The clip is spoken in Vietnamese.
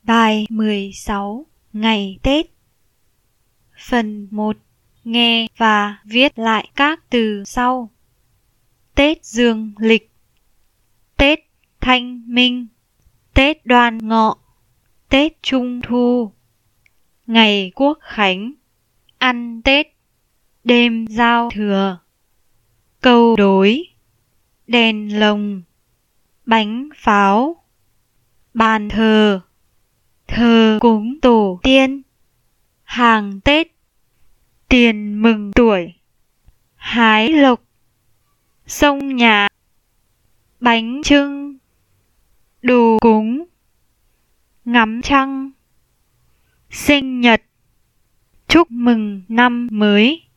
Bài 16 ngày Tết. Phần 1. Nghe và viết lại các từ sau. Tết Dương lịch, Tết Thanh Minh, Tết Đoan Ngọ, Tết Trung Thu, ngày Quốc Khánh, ăn Tết, đêm giao thừa, câu đối, đèn lồng, bánh pháo, bàn thờ, thờ cúng tổ tiên, hàng Tết, tiền mừng tuổi, hái lộc, xông nhà, bánh chưng, đồ cúng, ngắm trăng, sinh nhật, chúc mừng năm mới.